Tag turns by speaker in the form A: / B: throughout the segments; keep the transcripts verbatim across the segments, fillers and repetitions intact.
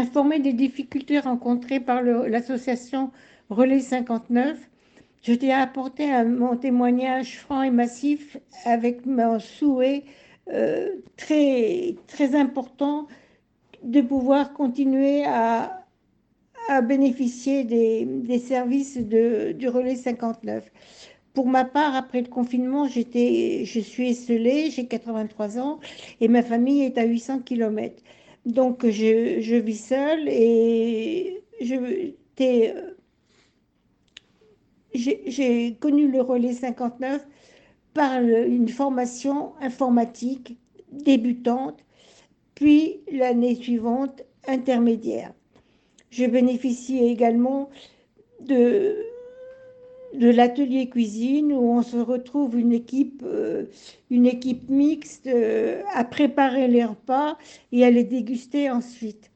A: Informée des difficultés rencontrées par le- l'association Relais cinquante-neuf, je t'ai apporté un- mon témoignage franc et massif avec mon souhait euh, très, très important de pouvoir continuer à, à bénéficier des, des services de- du Relais cinquante-neuf. Pour ma part, après le confinement, j'étais, je suis esseulée, j'ai quatre-vingt-trois ans et ma famille est à huit cents kilomètres. Donc, je, je vis seule et je, t'ai- j'ai j'ai connu le Relais cinquante-neuf par le- une formation informatique débutante, puis l'année suivante intermédiaire. Je bénéficie également de, de l'atelier cuisine où on se retrouve une équipe, euh, une équipe mixte euh, à préparer les repas et à les déguster ensuite.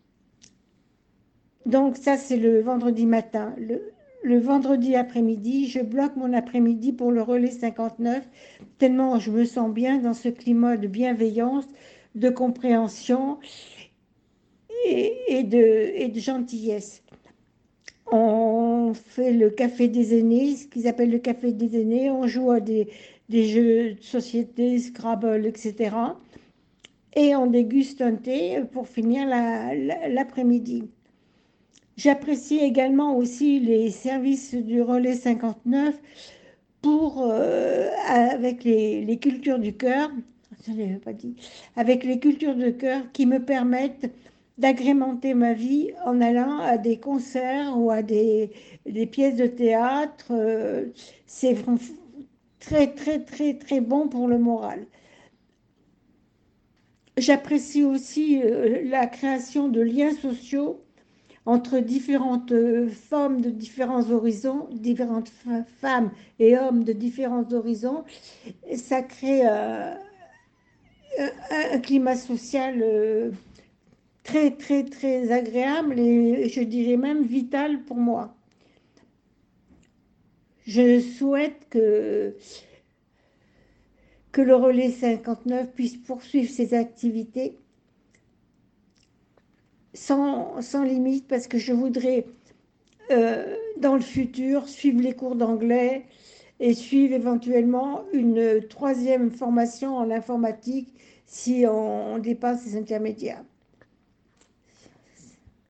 A: Donc ça, c'est le vendredi matin. Le, le vendredi après-midi, je bloque mon après-midi pour le relais cinquante-neuf, tellement je me sens bien dans ce climat de bienveillance, de compréhension et, et de, et de gentillesse. On fait le café des aînés, ce qu'ils appellent le café des aînés. On joue à des, des jeux de société, Scrabble, et cetera. Et on déguste un thé pour finir la- la- l'après-midi. J'apprécie également aussi les services du Relais cinquante-neuf pour, euh, avec les, les cultures du cœur, je ne l'avais pas dit, avec les cultures de cœur qui me permettent d'agrémenter ma vie en allant à des concerts ou à des, des pièces de théâtre. Euh, c'est très, très, très, très bon pour le moral. J'apprécie aussi euh, la création de liens sociaux entre différentes euh, femmes de différents horizons, différentes femmes et hommes de différents horizons. Ça crée euh, un, un climat social euh, très, très, très agréable et je dirais même vital pour moi. Je souhaite que, que le Relais cinquante-neuf puisse poursuivre ses activités sans, sans limite parce que je voudrais, euh, dans le futur, suivre les cours d'anglais et suivre éventuellement une troisième formation en informatique si on dépasse les intermédiaires.